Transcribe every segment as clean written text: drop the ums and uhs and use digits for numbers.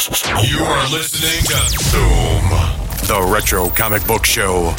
You are listening to Doom, the Retro Comic Book Show.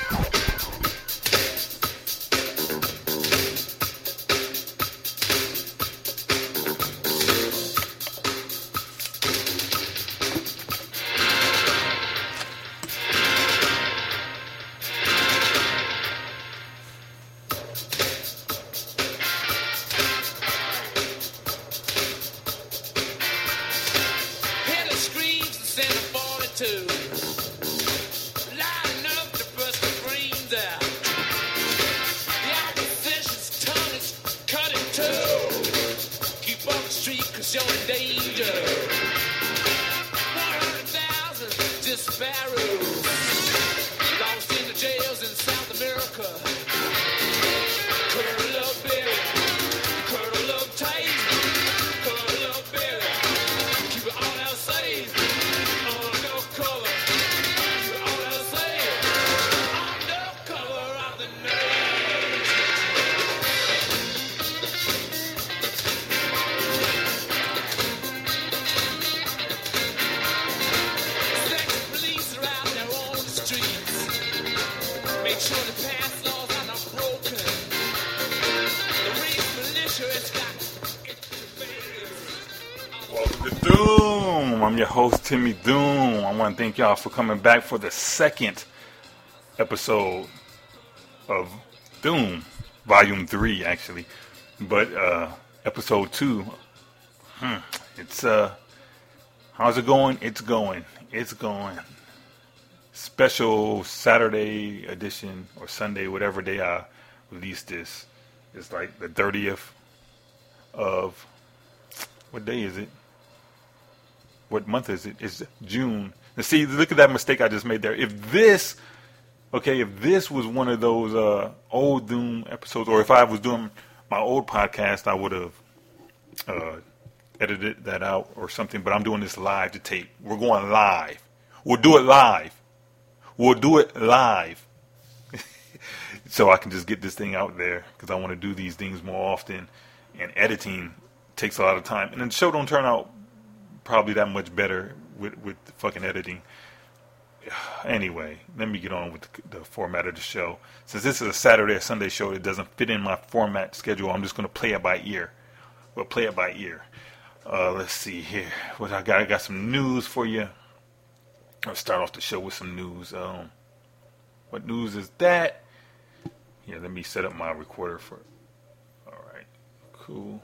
I'm your host, Timmy Doom. I want to thank y'all for coming back for the second episode of Doom, Volume 3, actually. But episode 2, it's how's it going? It's going. Special Saturday edition or Sunday, whatever day I release this. It's like the 30th of, what day is it? What month is it? It's June. Now see, look at that mistake I just made there. If this was one of those old Doom episodes, or if I was doing my old podcast, I would have edited that out or something. But I'm doing this live to tape. We're going live. We'll do it live. So I can just get this thing out there because I want to do these things more often. And editing takes a lot of time. And the show don't turn out probably that much better with the fucking editing. Anyway, let me get on with the format of the show. Since this is a Saturday or Sunday show, it doesn't fit in my format schedule. I'm just going to play it by ear. We'll play it by ear. Let's see here. What I got some news for you. I'll start off the show with some news. What news is that? Here, let me set up my recorder for. All right, cool.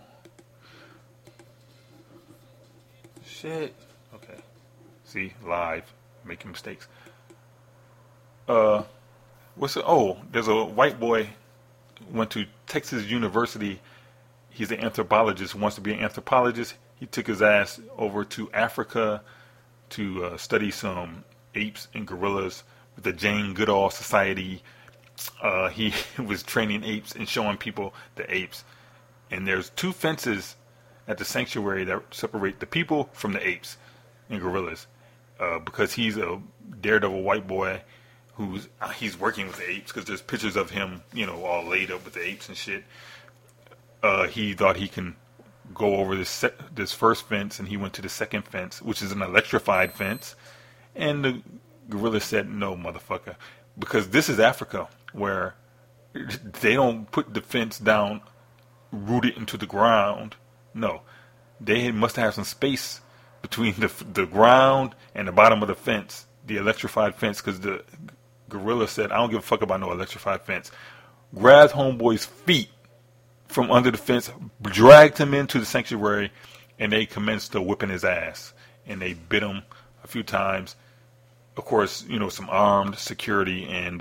Shit. Okay. See, live, making mistakes. There's a white boy went to Texas University. He's an anthropologist, wants to be an anthropologist. He took his ass over to Africa to study some apes and gorillas with the Jane Goodall Society. He was training apes and showing people the apes. And there's 2 fences at the sanctuary that separate the people from the apes and gorillas, because he's a daredevil white boy he's working with the apes, because there's pictures of him, all laid up with the apes and shit. He thought he can go over this first fence, and he went to the second fence, which is an electrified fence, and the gorilla said, "No, motherfucker," because this is Africa, where they don't put the fence down, root it into the ground. No, they must have some space between the ground and the bottom of the fence, the electrified fence, because the gorilla said, "I don't give a fuck about no electrified fence." Grabbed homeboy's feet from under the fence, dragged him into the sanctuary, and they commenced to whipping his ass. And they bit him a few times. Of course, some armed security and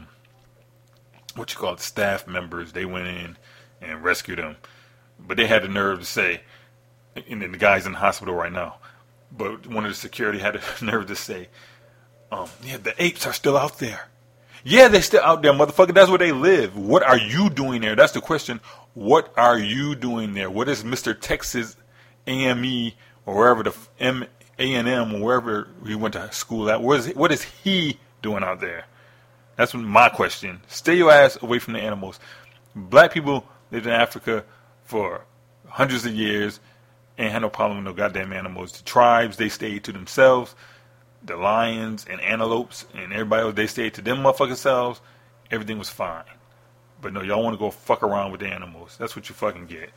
staff members, they went in and rescued him. But they had the nerve to say, and the guy's in the hospital right now, but one of the security had the nerve to say, the apes are still out there. Yeah, they're still out there, motherfucker. That's where they live. What are you doing there? That's the question. What are you doing there? What is Mr. Texas AME or wherever the A&M or wherever he went to school at? What is he doing out there? That's my question. Stay your ass away from the animals. Black people lived in Africa for hundreds of years. Ain't had no problem with no goddamn animals. The tribes, they stayed to themselves. The lions and antelopes and everybody else, they stayed to them motherfucking selves. Everything was fine. But no, y'all want to go fuck around with the animals. That's what you fucking get.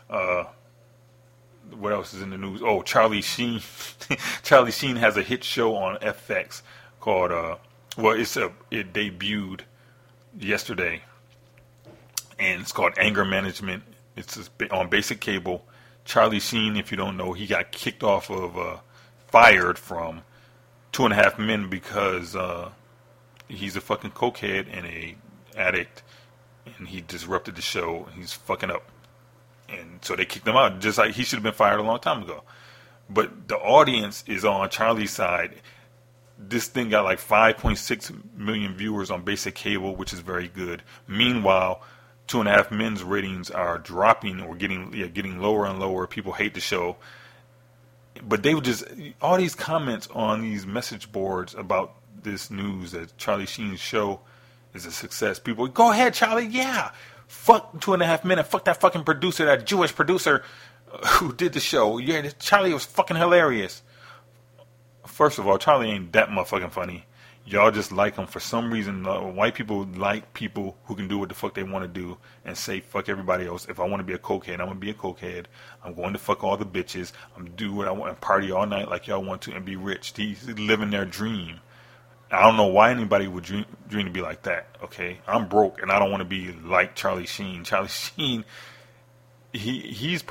What else is in the news? Oh, Charlie Sheen. Charlie Sheen has a hit show on FX called, it debuted yesterday. And it's called Anger Management. It's on basic cable. Charlie Sheen, if you don't know, he got kicked off of, fired from 2.5 Men because he's a fucking cokehead and a addict, and he disrupted the show. And he's fucking up, and so they kicked him out. Just like he should have been fired a long time ago. But the audience is on Charlie's side. This thing got like 5.6 million viewers on basic cable, which is very good. Meanwhile, 2.5 Men's ratings are dropping or getting lower and lower. People hate the show. But they would just, all these comments on these message boards about this news that Charlie Sheen's show is a success. People, go ahead, Charlie, yeah. Fuck 2.5 Men and fuck that fucking producer, that Jewish producer who did the show. Yeah, Charlie was fucking hilarious. First of all, Charlie ain't that motherfucking funny. Y'all just like him for some reason. White people like people who can do what the fuck they want to do and say fuck everybody else. If I want to be a cokehead, I'm going to be a cokehead. I'm going to fuck all the bitches. I'm going to do what I want and party all night like y'all want to and be rich. He's living their dream. I don't know why anybody would dream to be like that, okay? I'm broke and I don't want to be like Charlie Sheen. Charlie Sheen, he's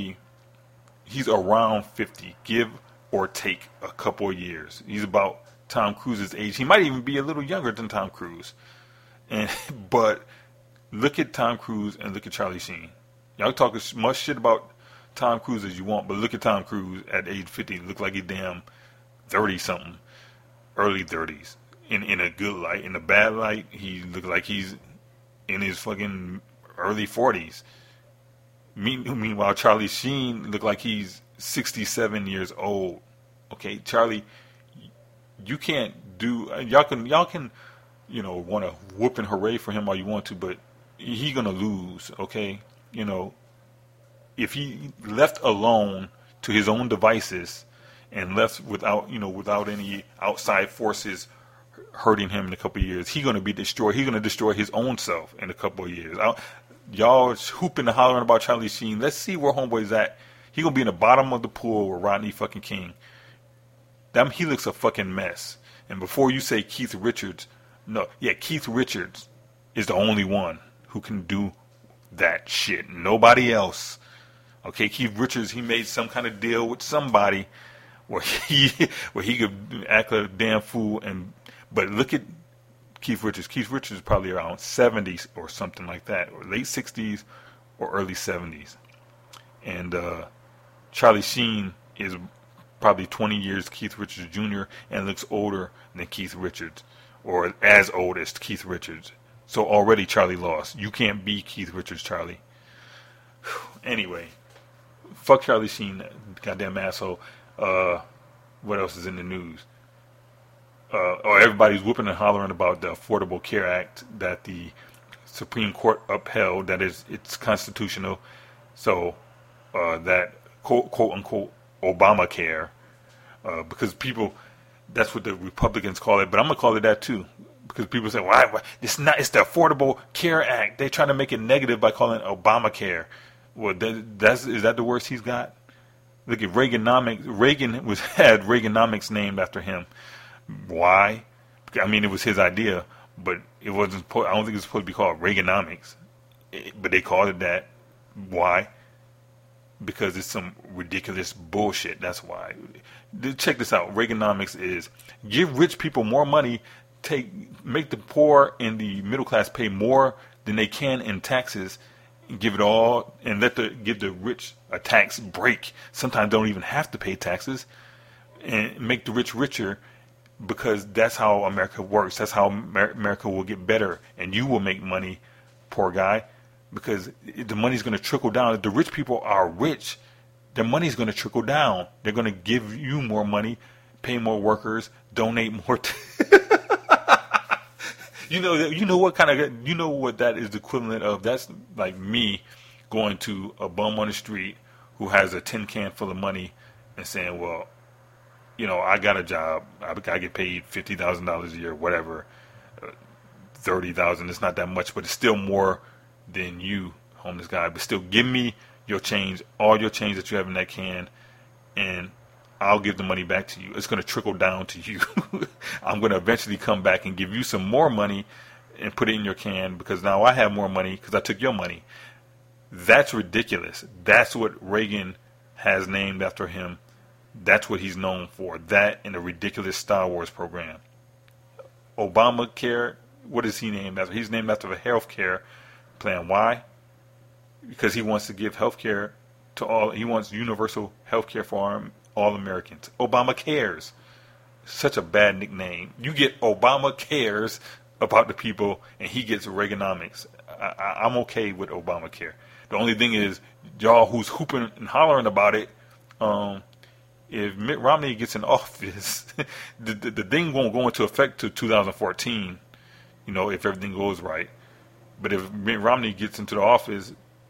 around 50, give or take a couple of years. He's about Tom Cruise's age. He might even be a little younger than Tom Cruise. But look at Tom Cruise and look at Charlie Sheen. Y'all talk as much shit about Tom Cruise as you want, but look at Tom Cruise at age 50. Look like he's damn 30-something, early 30s. In a good light. In a bad light, he look like he's in his fucking early 40s. Meanwhile, Charlie Sheen look like he's 67 years old. Okay, Charlie, you can't do. Y'all can want to whoop and hooray for him all you want to, but he gonna lose. Okay, if he left alone to his own devices and left without any outside forces hurting him in a couple of years, he's gonna be destroyed. He's gonna destroy his own self in a couple of years. Y'all hooping and hollering about Charlie Sheen. Let's see where homeboy's at. He gonna be in the bottom of the pool with Rodney fucking King. He looks a fucking mess. And before you say Keith Richards, Keith Richards is the only one who can do that shit. Nobody else. Okay, Keith Richards, he made some kind of deal with somebody where he could act like a damn fool. But look at Keith Richards. Keith Richards is probably around 70s or something like that, or late 60s or early 70s. And Charlie Sheen is probably 20 years Keith Richards Jr. and looks older than Keith Richards, or as old as Keith Richards. So already Charlie lost. You can't be Keith Richards, Charlie. Anyway, fuck Charlie Sheen, goddamn asshole. What else is in the news? Everybody's whooping and hollering about the Affordable Care Act that the Supreme Court upheld. That it's constitutional. So that quote unquote Obamacare, because people, that's what the Republicans call it, but I'm gonna call it that too, because people say, why it's the Affordable Care Act. They try to make it negative by calling it Obamacare. Well, is that the worst he's got? Look at Reaganomics. Reagan had Reaganomics named after him. Why? I mean, it was his idea, but it wasn't. I don't think it was supposed to be called Reaganomics, but they called it that. Why? Because it's some ridiculous bullshit. That's why. Check this out. Reaganomics is give rich people more money, make the poor and the middle class pay more than they can in taxes, and give it all, and give the rich a tax break. Sometimes don't even have to pay taxes, and make the rich richer, because that's how America works. That's how America will get better, and you will make money, poor guy. Because the money's going to trickle down. If the rich people are rich, their money's going to trickle down. They're going to give you more money, pay more workers, donate more. You know what that is the equivalent of? That's like me going to a bum on the street who has a tin can full of money and saying, well, I got a job. I get paid $50,000 a year, whatever, 30,000. It's not that much, but it's still more than you, homeless guy. But still, give me your change, all your change that you have in that can, and I'll give the money back to you. It's going to trickle down to you. I'm going to eventually come back and give you some more money and put it in your can because now I have more money because I took your money. That's ridiculous. That's what Reagan has named after him. That's what he's known for. That and a ridiculous Star Wars program. Obamacare, what is he named after? He's named after the health care plan. Why? Because he wants to give health care to all. He wants universal health care for all Americans. Obama cares. Such a bad nickname. You get Obama cares about the people, and he gets Reaganomics. I'm okay with Obamacare. The only thing is, y'all who's hooping and hollering about it, if Mitt Romney gets in office, the thing won't go into effect till 2014, if everything goes right. But if Mitt Romney gets into the office,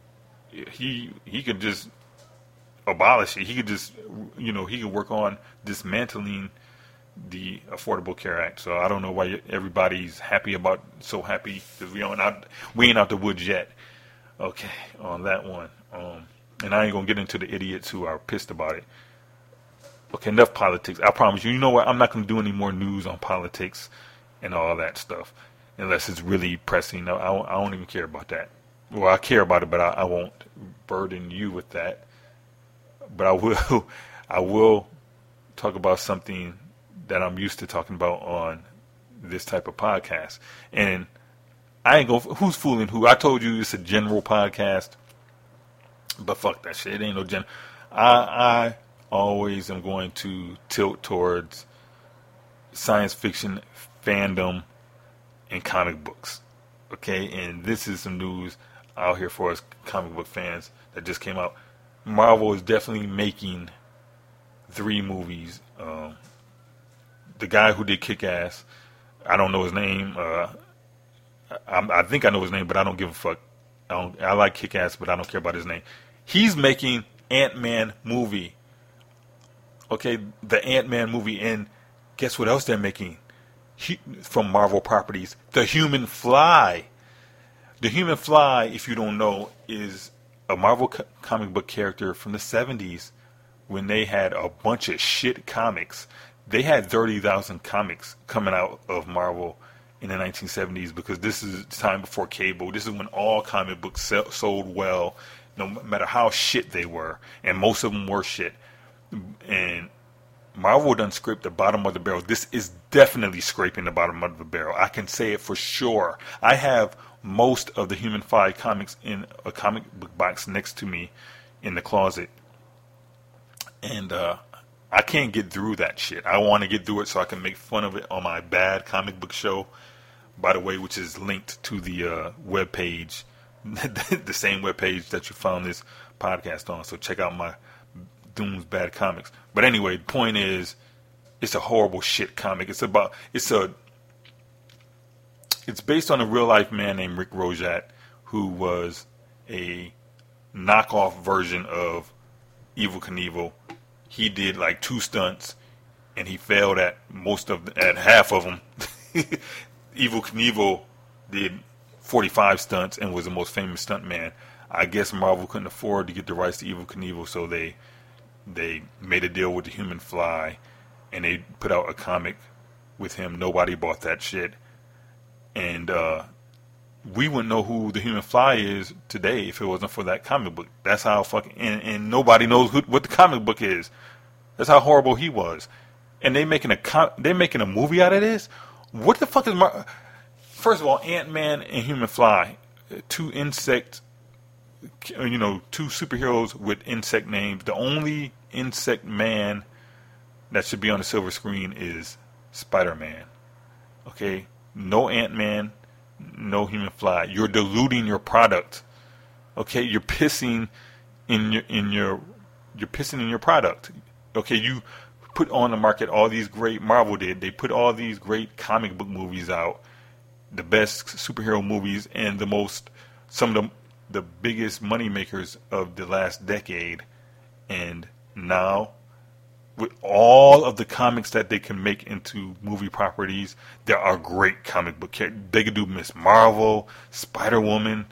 he could just abolish it. He could just, he could work on dismantling the Affordable Care Act. So I don't know why everybody's so happy because we ain't out the woods yet. Okay, on that one. And I ain't gonna get into the idiots who are pissed about it. Okay, enough politics. I promise you. You know what? I'm not gonna do any more news on politics and all that stuff unless it's really pressing. I don't even care about that. Well, I care about it, but I won't burden you with that. But I will talk about something that I'm used to talking about on this type of podcast. And I ain't who's fooling who? I told you it's a general podcast, but fuck that shit. It ain't no general. I always am going to tilt towards science fiction, fandom, and comic books. Okay, and this is some news out here for us comic book fans that just came out. Marvel is definitely making 3 movies. The guy who did Kick-Ass, I don't know his name. I think I know his name, but I don't give a fuck. I like Kick-Ass, but I don't care about his name. He's making Ant-Man movie. Okay, the Ant-Man movie. And guess what else they're making? From Marvel properties, The Human Fly. The Human Fly, if you don't know, is a Marvel comic book character from the 70s when they had a bunch of shit comics. They had 30,000 comics coming out of Marvel in the 1970s because this is time before cable. This is when all comic books sold well, no matter how shit they were. And most of them were shit. And Marvel done scraped the bottom of the barrel. This is definitely scraping the bottom of the barrel. I can say it for sure. I have most of the Human Fly comics in a comic book box next to me in the closet. And I can't get through that shit. I want to get through it so I can make fun of it on my Bad Comic Book Show, by the way, which is linked to the webpage, the same webpage that you found this podcast on. So check out my Doom's Bad Comics. But anyway, the point is, it's a horrible shit comic. It's based on a real life man named Rick Rojat, who was a knockoff version of Evel Knievel. He did like 2 stunts, and he failed at half of them. Evel Knievel did 45 stunts and was the most famous stunt man. I guess Marvel couldn't afford to get the rights to Evel Knievel, so they made a deal with the Human Fly, and they put out a comic with him. Nobody bought that shit, and we wouldn't know who the Human Fly is today if it wasn't for that comic book. That's how fucking and nobody knows what the comic book is. That's how horrible he was. And they making a movie out of this. What the fuck is First of all, Ant-Man and Human Fly, 2 superheroes with insect names. The only insect man that should be on the silver screen is Spider-Man. Okay, no Ant-Man. No Human Fly. You're diluting your product. Okay, you're pissing in your product. Okay, you put on the market all these great Marvel did. They put all these great comic book movies out, the best superhero movies, and some of the biggest money makers of the last decade. And now, with all of the comics that they can make into movie properties, there are great comic book characters. They could do Miss Marvel, Spider-Woman,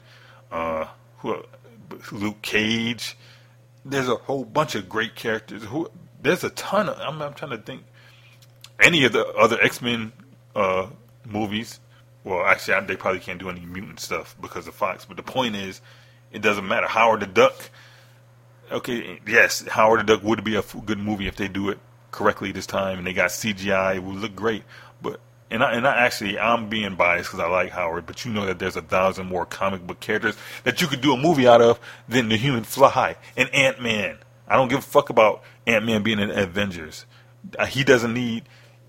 Luke Cage. There's a whole bunch of great characters. There's a ton of. I'm trying to think. Any of the other X-Men movies. Well, actually, they probably can't do any mutant stuff because of Fox. But the point is, it doesn't matter. Howard the Duck. Okay, yes, Howard the Duck would be a good movie if they do it correctly this time, and they got CGI. It would look great. But I'm being biased because I like Howard, but you know that there's 1,000 more comic book characters that you could do a movie out of than the Human Fly and Ant-Man. I don't give a fuck about Ant-Man being in Avengers. He doesn't need.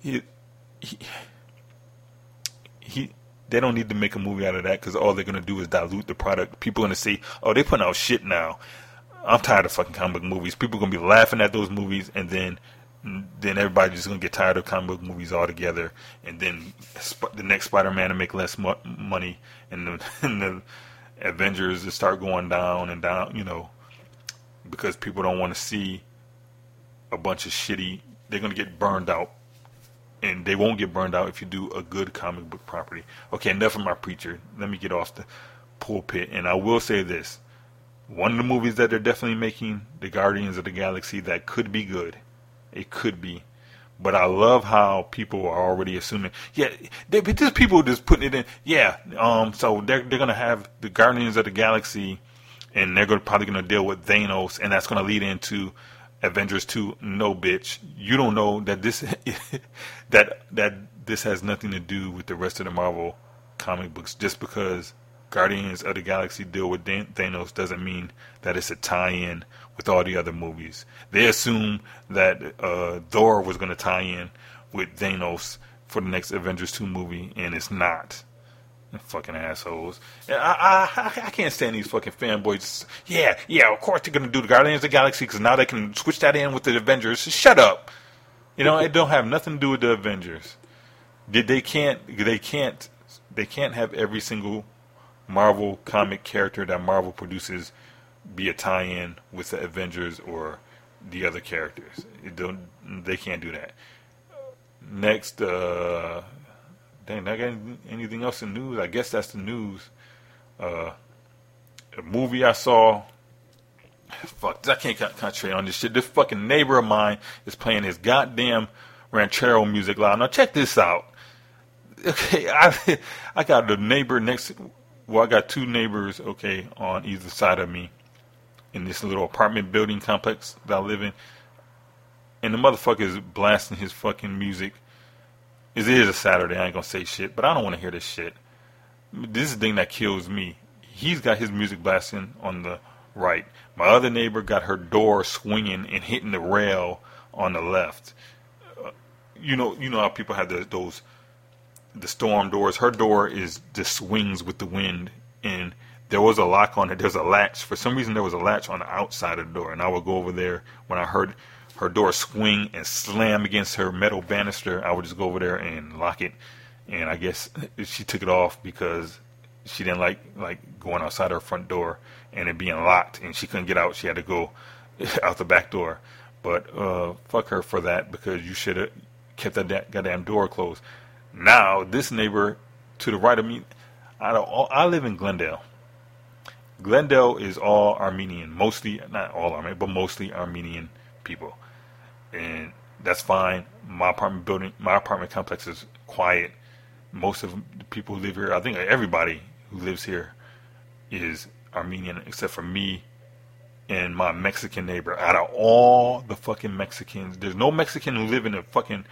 They don't need to make a movie out of that because all they're going to do is dilute the product. People are going to say, oh, they're putting out shit now. I'm tired of fucking comic book movies. People are going to be laughing at those movies, and then everybody's just going to get tired of comic book movies altogether. And then the next Spider-Man will make less money, and the Avengers will start going down and down, because people don't want to see a bunch of shitty. They're going to get burned out. And they won't get burned out if you do a good comic book property. Okay, enough of my preacher. Let me get off the pulpit. And I will say this. One of the movies that they're definitely making, The Guardians of the Galaxy, that could be good. It could be. But I love how people are already assuming. Yeah, just people just putting it in. Yeah, so they're going to have The Guardians of the Galaxy, and they're probably going to deal with Thanos, and that's going to lead into Avengers 2. No, bitch. You don't know that this that this has nothing to do with the rest of the Marvel comic books. Just because Guardians of the Galaxy deal with Thanos doesn't mean that it's a tie-in with all the other movies. They assume that Thor was going to tie in with Thanos for the next Avengers 2 movie, and it's not. Fucking assholes. I can't stand these fucking fanboys. Yeah, of course they're going to do the Guardians of the Galaxy because now they can switch that in with the Avengers. Shut up. It don't have nothing to do with the Avengers. They can't have every single Marvel comic character that Marvel produces be a tie-in with the Avengers or the other characters. They can't do that. Next, dang, not got anything else in news? I guess that's the news. A movie I saw. Fuck, I can't concentrate on this shit. This fucking neighbor of mine is playing his goddamn ranchero music loud. Now check this out. Okay, I got a neighbor next. Well, I got two neighbors. Okay, on either side of me in this little apartment building complex that I live in, and the motherfucker is blasting his fucking music. It is a Saturday, I ain't gonna say shit, but I don't want to hear this shit. This is the thing that kills me. He's got his music blasting on the right. My other neighbor got her door swinging and hitting the rail on the left. You know how people have the storm doors. Her door just swings with the wind, and there was a lock on it. There's a latch. For some reason, there was a latch on the outside of the door, and I would go over there when I heard her door swing and slam against her metal banister. I would just go over there and lock it. And I guess she took it off because she didn't like going outside her front door and it being locked and she couldn't get out. She had to go out the back door. But fuck her for that, because you should have kept that goddamn door closed. Now, this neighbor to the right of me, I live in Glendale. Glendale is all Armenian. Mostly, not all Armenian, but mostly Armenian people. And that's fine. My apartment complex is quiet. Most of the people who live here, I think everybody who lives here is Armenian, except for me and my Mexican neighbor. Out of all the fucking Mexicans, there's no Mexican who live in a fucking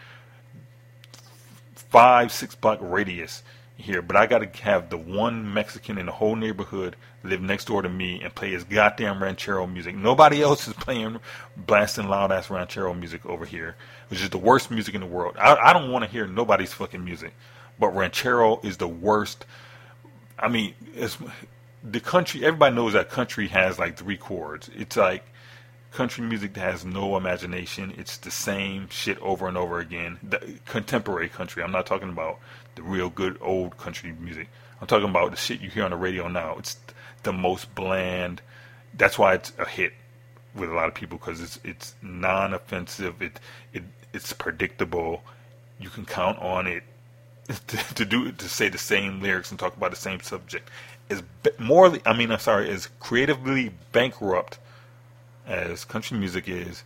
5-6 block radius here, but I gotta have the one Mexican in the whole neighborhood live next door to me and play his goddamn ranchero music. Nobody else is blasting loud ass ranchero music over here, which is the worst music in the world. I don't want to hear nobody's fucking music, but ranchero is the worst. I mean, it's the country. Everybody knows that country has like 3 chords. It's like country music that has no imagination. It's the same shit over and over again. The contemporary country. I'm not talking about the real good old country music. I'm talking about the shit you hear on the radio now. It's the most bland. That's why it's a hit. with a lot of people because it's non-offensive. It's predictable. You can count on it to say the same lyrics and talk about the same subject. As creatively bankrupt as country music is,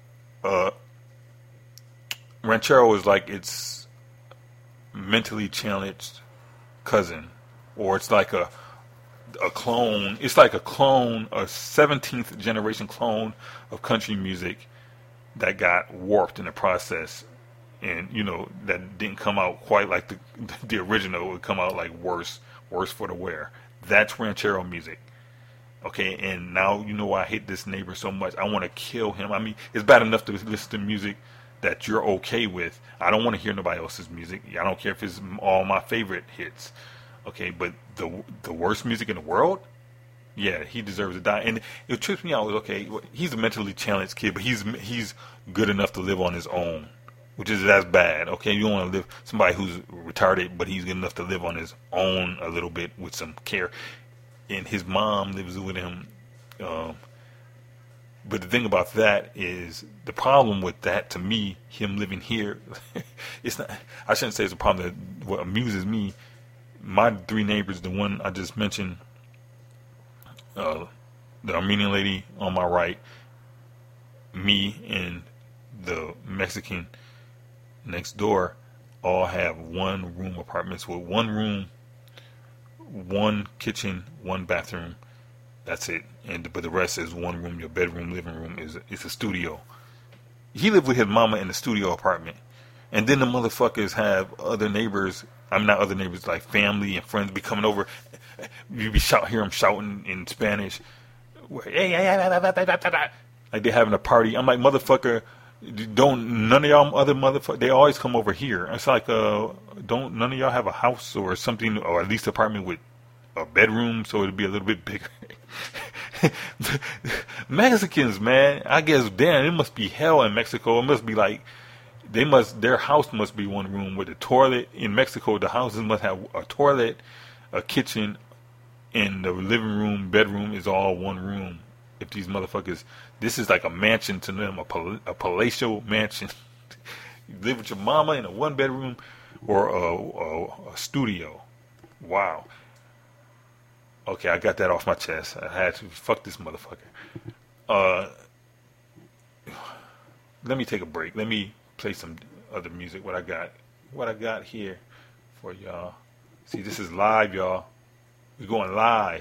ranchero is like its mentally challenged cousin, or it's like a clone. It's like a 17th generation clone of country music that got warped in the process, and that didn't come out quite like the original. It would come out like worse for the wear. That's ranchero music. Okay, and now you know why I hate this neighbor so much. I want to kill him. I mean, it's bad enough to listen to music that you're okay with. I don't want to hear nobody else's music. I don't care if it's all my favorite hits. Okay, but the worst music in the world, yeah, he deserves to die. And it trips me out. Okay, he's a mentally challenged kid, but he's good enough to live on his own, which is that's bad. Okay, you don't want to live somebody who's retarded, but he's good enough to live on his own a little bit with some care. And his mom lives with him. But the thing about that is the problem with that, to me, him living here, it's not. I shouldn't say it's a problem. What amuses me, my three neighbors, the one I just mentioned, the Armenian lady on my right, me, and the Mexican next door, all have one-room apartments with one room, one kitchen, one bathroom. That's it. But the rest is one room. Your bedroom, living room is a studio. He lived with his mama in the studio apartment, and then the motherfuckers have other neighbors. I'm not other neighbors, like family and friends be coming over. You hear them shouting in Spanish, like they're having a party. I'm like, motherfucker, don't none of y'all other motherfuckers? They always come over here. It's like, don't none of y'all have a house or something, or at least an apartment with a bedroom, so it'd be a little bit bigger. Mexicans, man, I guess, damn, it must be hell in Mexico. It must be like their house must be one room with a toilet. In Mexico, the houses must have a toilet, a kitchen, and the living room, bedroom is all one room. If these motherfuckers, this is like a mansion to them, a palatial mansion. You live with your mama in a one bedroom or a studio. Wow. Okay, I got that off my chest. I had to fuck this motherfucker. Let me take a break. Let me play some other music. What I got here for y'all. See, this is live, y'all. We're going live.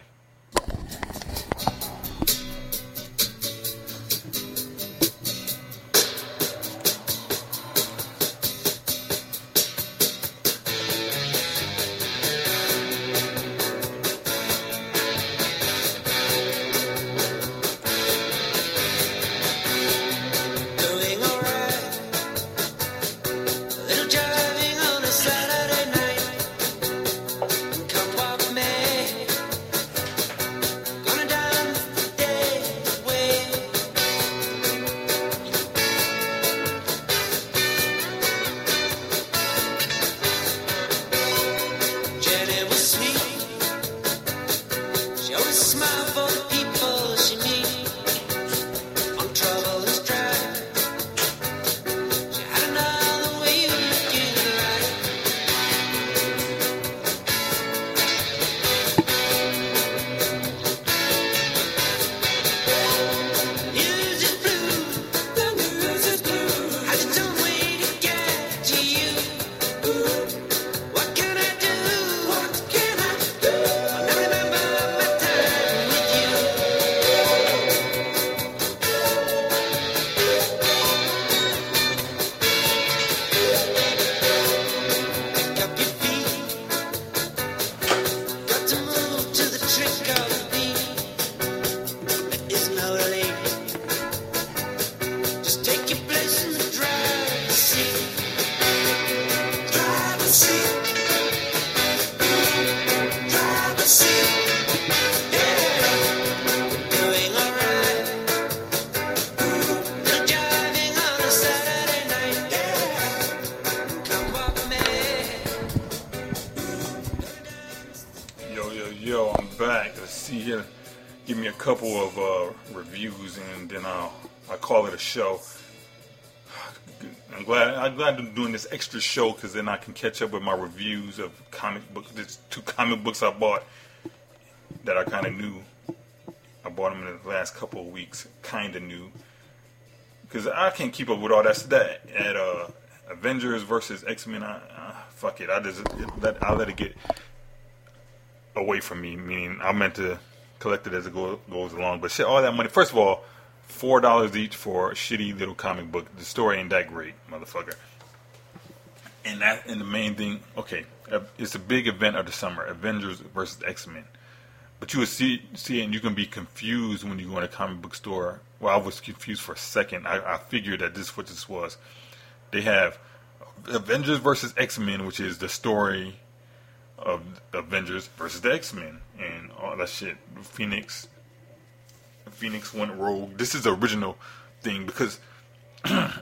give me a couple of reviews, and then I'll call it a show. I'm glad I'm doing this extra show because then I can catch up with my reviews of comic books. There's 2 comic books I bought that I kind of knew. I bought them in the last couple of weeks, kind of new, because I can't keep up with all that at Avengers versus X-Men. Fuck it, I'll let it get away from me. Meaning, I meant to collect it as it goes along. But shit, all that money. First of all, $4 each for a shitty little comic book. The story ain't that great, motherfucker. And the main thing, okay, it's a big event of the summer, Avengers versus X-Men. But you would see it, and you can be confused when you go in a comic book store. Well, I was confused for a second. I figured that this is what this was. They have Avengers versus X-Men, which is the story of Avengers versus the X-Men and all that shit. Phoenix went rogue. This is the original thing because the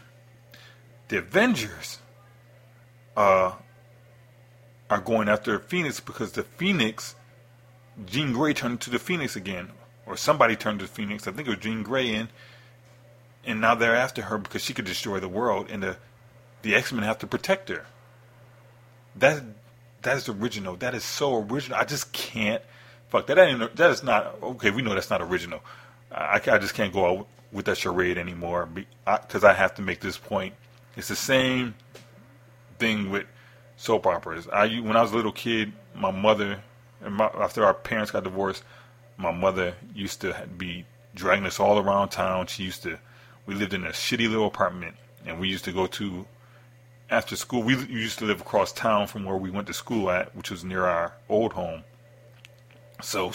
Avengers are going after Phoenix because the Phoenix, Jean Grey turned into the Phoenix again, or somebody turned to Phoenix. I think it was Jean Grey, and now they're after her because she could destroy the world, and the X-Men have to protect her. That is original. That is so original. I just can't. Fuck that. That is not okay. We know that's not original. I just can't go out with that charade anymore because I have to make this point. It's the same thing with soap operas. When I was a little kid, my mother. After our parents got divorced, my mother used to be dragging us all around town. We lived in a shitty little apartment, and we used to go to, after school, we used to live across town from where we went to school at, which was near our old home. So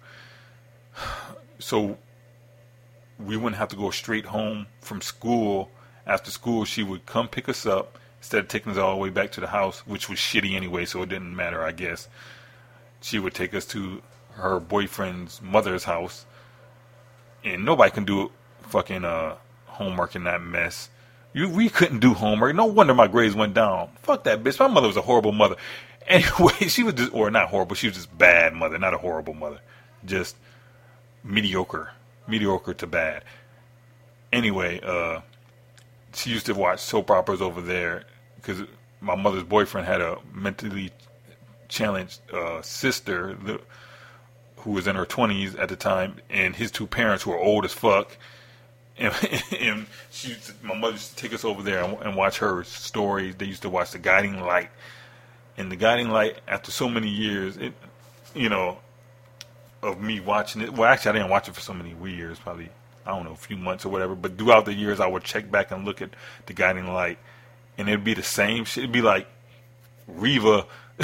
we wouldn't have to go straight home from school. After school, she would come pick us up instead of taking us all the way back to the house, which was shitty anyway, so it didn't matter, I guess. She would take us to her boyfriend's mother's house, and nobody can do fucking homework in that mess. We couldn't do homework. No wonder my grades went down. Fuck that bitch. My mother was a horrible mother. Anyway, she was just, or not horrible, she was just bad mother, not a horrible mother. Just mediocre to bad. Anyway, she used to watch soap operas over there because my mother's boyfriend had a mentally challenged sister who was in her 20s at the time, and his 2 parents who were old as fuck. And my mother used to take us over there and watch her stories. They used to watch The Guiding Light. And The Guiding Light, after so many years, of me watching it. Well, actually, I didn't watch it for so many years, probably, I don't know, a few months or whatever. But throughout the years, I would check back and look at The Guiding Light. And it'd be the same shit. It'd be like Reva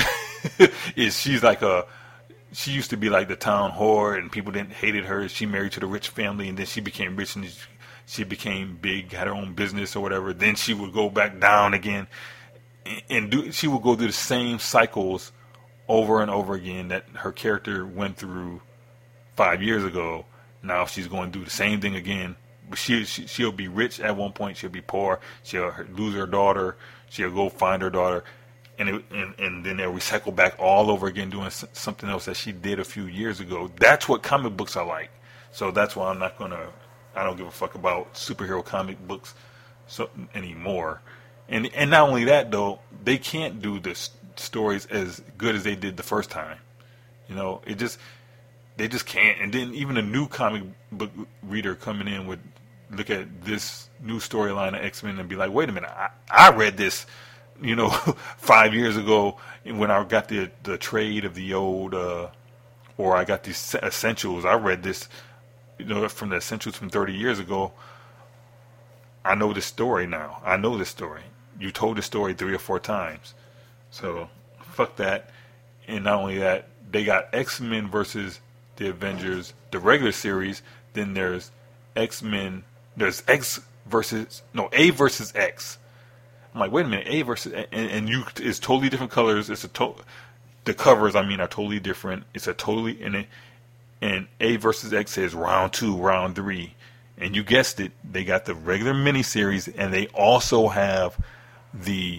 she used to be like the town whore, and people hated her. She married to the rich family, and then she became rich, and she became big, had her own business or whatever. Then she would go back down again, and she would go through the same cycles over and over again that her character went through 5 years ago. Now she's going to do the same thing again. But she'll be rich at one point. She'll be poor. She'll lose her daughter. She'll go find her daughter. And then they'll recycle back all over again doing something else that she did a few years ago. That's what comic books are like. So that's why I don't give a fuck about superhero comic books anymore. And not only that, though, they can't do the stories as good as they did the first time. They just can't. And then even a new comic book reader coming in would look at this new storyline of X-Men and be like, wait a minute, I read this 5 years ago when I got the trade of the old, or I got these essentials. I read this, from the essentials from 30 years ago. I know this story now. I know this story. You told the story 3 or 4 times. So, fuck that. And not only that, they got X-Men versus the Avengers, the regular series. Then there's X-Men. There's A versus X. I'm like, wait a minute, A versus, and it's totally different colors. The covers, are totally different. It's and A versus X is round 2, round 3, and you guessed it, they got the regular miniseries, and they also have the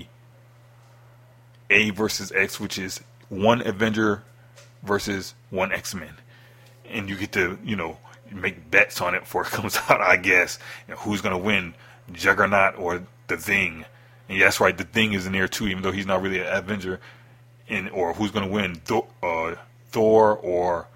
A versus X, which is one Avenger versus one X-Men, and you get to, make bets on it before it comes out, I guess. Who's going to win, Juggernaut or The Thing? And yeah, that's right, The Thing is in there too, even though he's not really an Avenger. Or who's going to win, Thor or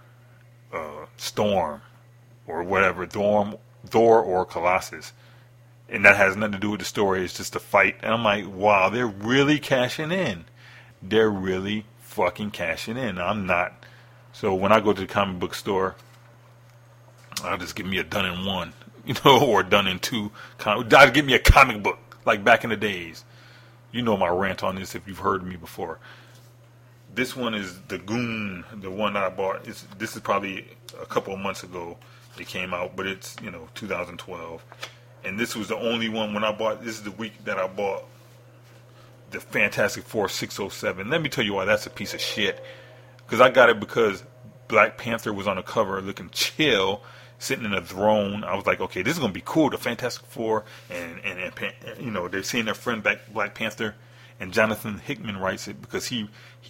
Storm, or whatever, Thor or Colossus. And that has nothing to do with the story. It's just a fight. And I'm like, wow, they're really cashing in. They're really fucking cashing in. I'm not. So when I go to the comic book store, I'll just give me a done in one, or done in two. I'll give me a comic book, like back in the days. You know my rant on this if you've heard me before. This one is the Goon, the one that I bought. This is probably a couple of months ago it came out, but it's, 2012. And this was the only one when I bought. This is the week that I bought the Fantastic Four 607. Let me tell you why that's a piece of shit. Because I got it because Black Panther was on the cover looking chill, sitting in a throne. I was like, okay, this is going to be cool. The Fantastic Four and they're seeing their friend Black Panther. And Jonathan Hickman writes it because he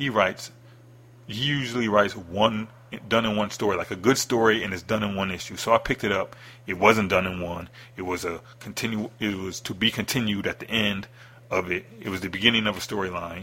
usually writes one done in one story, like a good story, and it's done in one issue. So I picked it up. It wasn't done in one. It was it was to be continued at the end of it. It was the beginning of a storyline.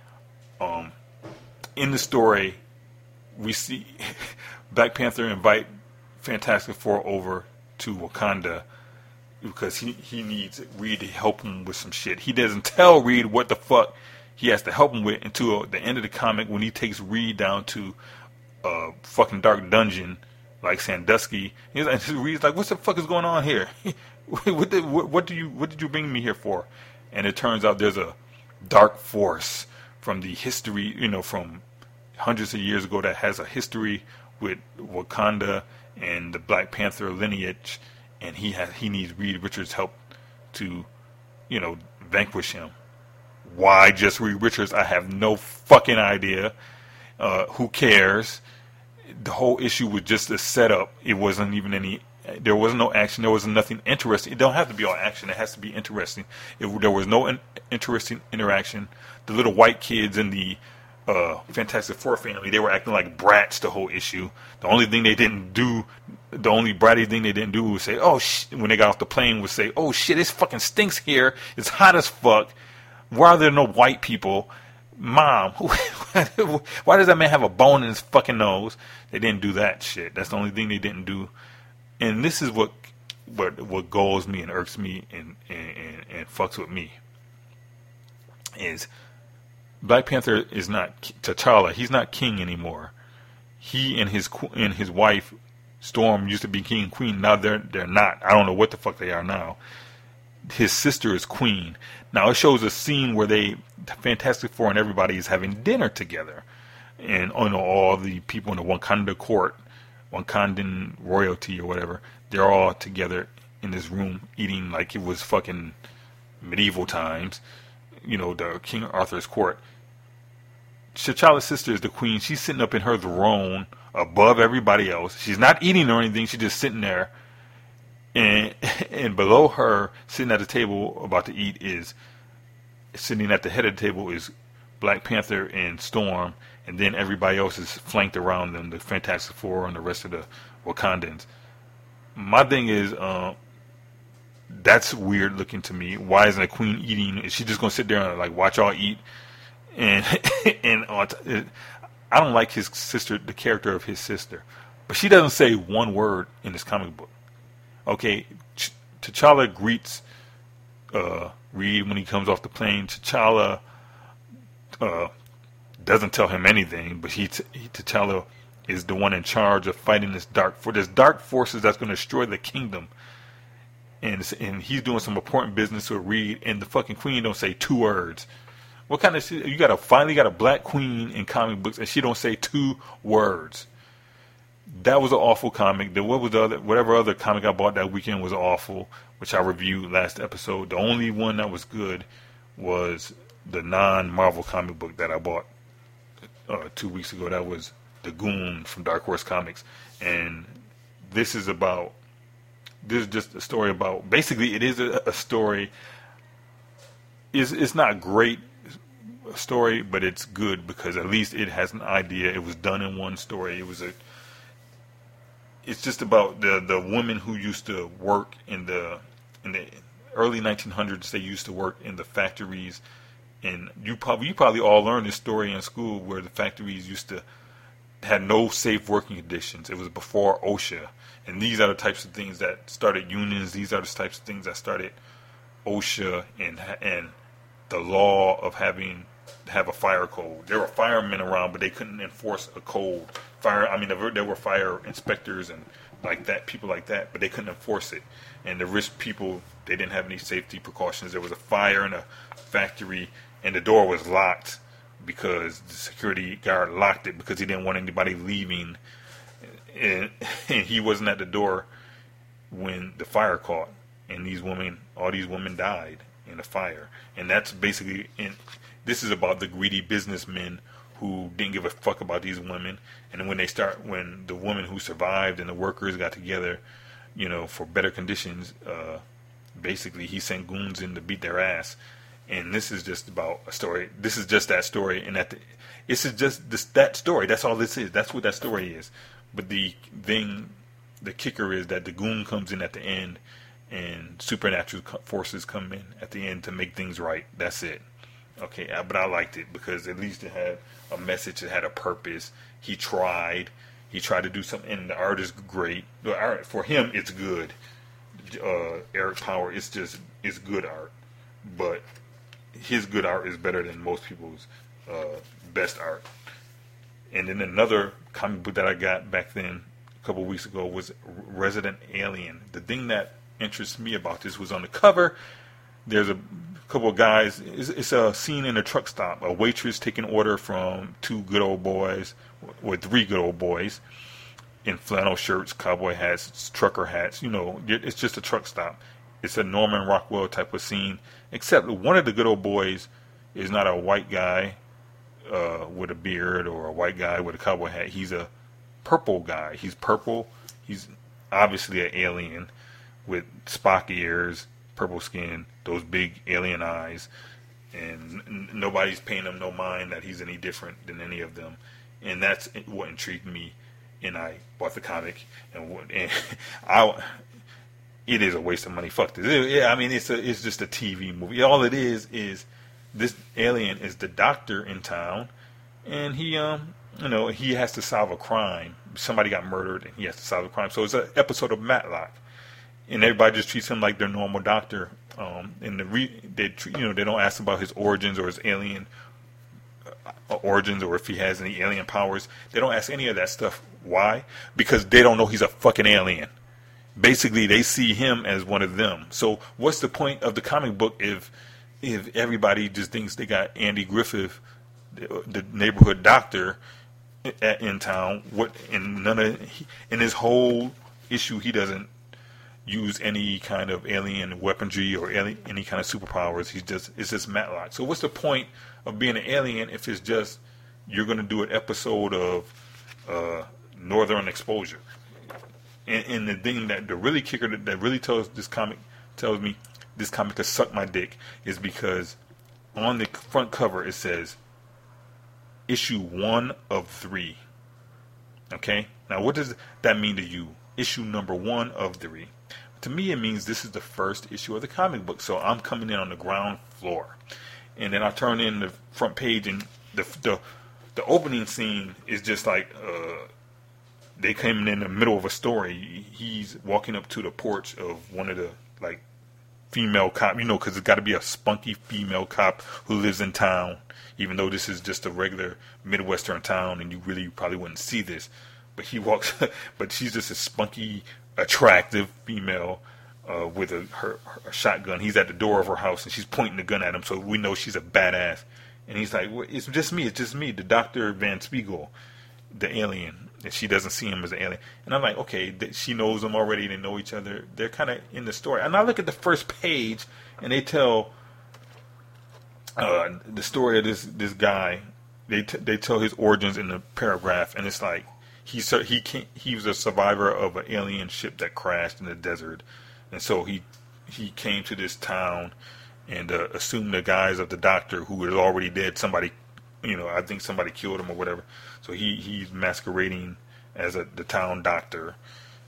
In the story, we see Black Panther invite Fantastic Four over to Wakanda because he needs Reed to help him with some shit. He doesn't tell Reed what the fuck he has to help him with until the end of the comic when he takes Reed down to a fucking dark dungeon like Sandusky. Reed's like, what the fuck is going on here? What did you bring me here for? And it turns out there's a dark force from the history, from hundreds of years ago that has a history with Wakanda and the Black Panther lineage, and he needs Reed Richards' help to, vanquish him. Why just Reed Richards? I have no fucking idea. Who cares? The whole issue was just a setup. It wasn't even any. There was no action. There was nothing interesting. It don't have to be all action. It has to be interesting. There was no interesting interaction. The little white kids in the Fantastic Four family, they were acting like brats the whole issue. The only bratty thing they didn't do was say, oh shit, when they got off the plane was say, oh shit, it fucking stinks here. It's hot as fuck. Why are there no white people? Mom, why does that man have a bone in his fucking nose? They didn't do that shit. That's the only thing they didn't do. And this is what galls me and irks me and fucks with me is Black Panther is not T'Challa. He's not king anymore. He and his wife Storm used to be king and queen. Now they're not. I don't know what the fuck they are now. His sister is queen. Now it shows a scene where the Fantastic Four and everybody is having dinner together, and all the people in the Wakanda court, Wakandan royalty or whatever, they're all together in this room eating like it was fucking medieval times. The King Arthur's court. T'Challa's sister is the queen. She's sitting up in her throne above everybody else. She's not eating or anything. She's just sitting there. And below her, sitting at the table about to eat, sitting at the head of the table is Black Panther and Storm. And then everybody else is flanked around them, the Fantastic Four and the rest of the Wakandans. My thing is, that's weird looking to me. Why isn't a queen eating? Is she just gonna sit there and watch y'all eat? And I don't like his sister, the character of his sister, but she doesn't say one word in this comic book. Okay, T'Challa greets Reed when he comes off the plane. T'Challa doesn't tell him anything, but T'Challa is the one in charge of fighting this dark forces that's going to destroy the kingdom. And he's doing some important business with Reed, and the fucking queen don't say two words. What kind of shit? You finally got a black queen in comic books, and she don't say two words. That was an awful comic. Whatever other comic I bought that weekend was awful, which I reviewed last episode. The only one that was good was the non-Marvel comic book that I bought 2 weeks ago. That was The Goon from Dark Horse Comics, and this is just a story about. Basically, it is a story. It's not great story, but it's good because at least it has an idea. It was done in one story. it's just about the women who used to work in the early 1900s. They used to work in the factories, and you probably all learned this story in school, where the factories used to had no safe working conditions. It was before OSHA, and these are the types of things that started unions. These are the types of things that started OSHA and the law of have a fire code. There were firemen around, but they couldn't enforce a code. There were fire inspectors and like that, people like that, but they couldn't enforce it. And the rich people, they didn't have any safety precautions. There was a fire in a factory, and the door was locked because the security guard locked it because he didn't want anybody leaving, and he wasn't at the door when the fire caught, and all these women died in the fire. And that's basically, this is about the greedy businessmen who didn't give a fuck about these women. And when the women who survived and the workers got together, for better conditions, basically he sent goons in to beat their ass. And this is just about a story. This is just that story, and that story. That's all this is. That's what that story is. But the kicker is that the goon comes in at the end, and supernatural forces come in at the end to make things right. That's it. Okay, but I liked it because at least it had a message. It had a purpose. He tried to do something, and the art is great. The art for him, it's good. Eric Power, it's good art, but his good art is better than most people's best art. And then another comic book that I got back then a couple of weeks ago was Resident Alien. The thing that interests me about this was on the cover. There's a couple of guys. It's a scene in a truck stop. A waitress taking order from two good old boys, or three good old boys, in flannel shirts, cowboy hats, trucker hats. It's just a truck stop. It's a Norman Rockwell type of scene, except one of the good old boys is not a white guy with a beard or a white guy with a cowboy hat. He's a purple guy. He's purple. He's obviously an alien with Spock ears, purple skin, those big alien eyes, and nobody's paying him no mind that he's any different than any of them. And that's what intrigued me, and I bought the comic. It is a waste of money. Fuck this. It's just a TV movie. All it is this alien is the doctor in town, and he has to solve a crime. Somebody got murdered, and he has to solve a crime. So it's an episode of Matlock, and everybody just treats him like their normal doctor. They don't ask about his origins or his alien origins, or if he has any alien powers. They don't ask any of that stuff. Why? Because they don't know he's a fucking alien. Basically, they see him as one of them. So what's the point of the comic book if everybody just thinks they got Andy Griffith, the neighborhood doctor, in town? In his whole issue, he doesn't use any kind of alien weaponry or any kind of superpowers. It's just Matlock. So what's the point of being an alien if it's just you're going to do an episode of Northern Exposure? And the thing the really kicker that really tells me this comic to suck my dick is because on the front cover it says issue 1 of 3. Okay? Now what does that mean to you? Issue number 1 of 3. To me it means this is the first issue of the comic book. So I'm coming in on the ground floor. And then I turn in the front page, and the opening scene is just like they came in the middle of a story. He's walking up to the porch of one of the female cop, because it's got to be a spunky female cop who lives in town, even though this is just a regular Midwestern town and you really probably wouldn't see this. But but she's just a spunky, attractive female with her shotgun. He's at the door of her house and she's pointing the gun at him, so we know she's a badass. And he's like, well, it's just me, the Dr. Van Spiegel, the alien. And she doesn't see him as an alien. And I'm like, okay, she knows him already. They know each other. They're kind of in the story. And I look at the first page, and they tell the story of this guy. They tell his origins in the paragraph, and it's like he was a survivor of an alien ship that crashed in the desert, and so he came to this town and assumed the guise of the doctor, who was already dead. Somebody, I think somebody killed him or whatever. So he's masquerading as the town doctor,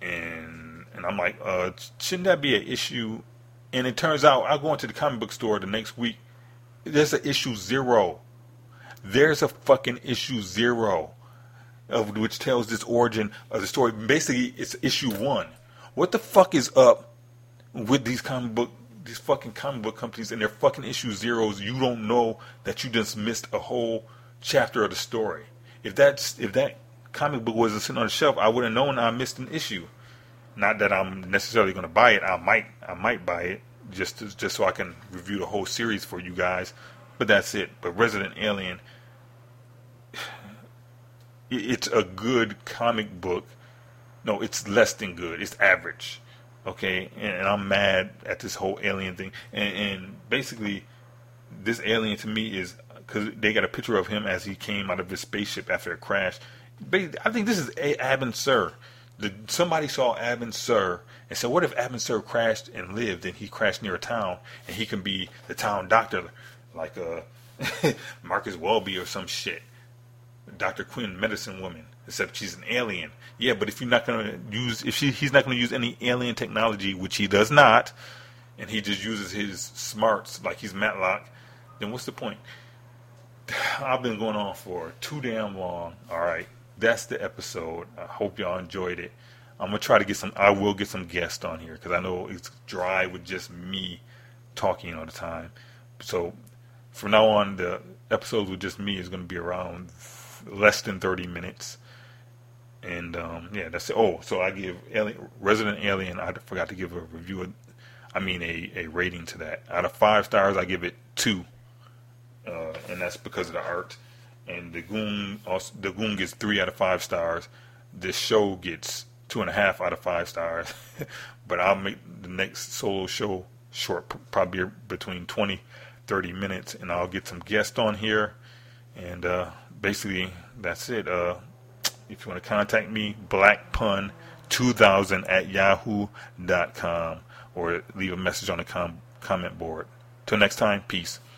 And I'm like, shouldn't that be an issue? And it turns out I go into the comic book store the next week. There's an issue 0. There's a fucking issue 0 of which tells this origin of the story. Basically, it's issue 1. What the fuck is up with these fucking comic book companies and their fucking issue 0s? You don't know that you just missed a whole chapter of the story. If that comic book wasn't sitting on the shelf, I would have known I missed an issue. Not that I'm necessarily going to buy it. I might buy it just so I can review the whole series for you guys. But that's it. But Resident Alien, it's a good comic book. No, it's less than good. It's average. Okay, and I'm mad at this whole alien thing. And basically, this alien to me is because they got a picture of him as he came out of his spaceship after a crash. I think this is Abin Sur. Somebody saw Abin Sur and said, "What if Abin Sur crashed and lived, and he crashed near a town, and he can be the town doctor, like Marcus Welby or some shit, Dr. Quinn, medicine woman, except she's an alien." Yeah, but if you're not gonna use, he's not gonna use any alien technology, which he does not, and he just uses his smarts like he's Matlock, then what's the point? I've been going on for too damn long. All right, that's the episode. I hope y'all enjoyed it. I'm gonna try to I will get some guests on here because I know it's dry with just me talking all the time. So from now on, the episodes with just me is gonna be around less than 30 minutes. And yeah, that's it. Oh, so I give Resident Alien, I forgot to give a review, a rating to that. Out of 5 stars, I give it 2. And that's because of the art. And the Goon gets 3 out of 5 stars. This show gets 2.5 out of 5 stars. But I'll make the next solo show short, probably between 20-30 minutes, and I'll get some guests on here. And basically, that's it. If you want to contact me, blackpun2000@yahoo.com, or leave a message on the comment board. Till next time, peace.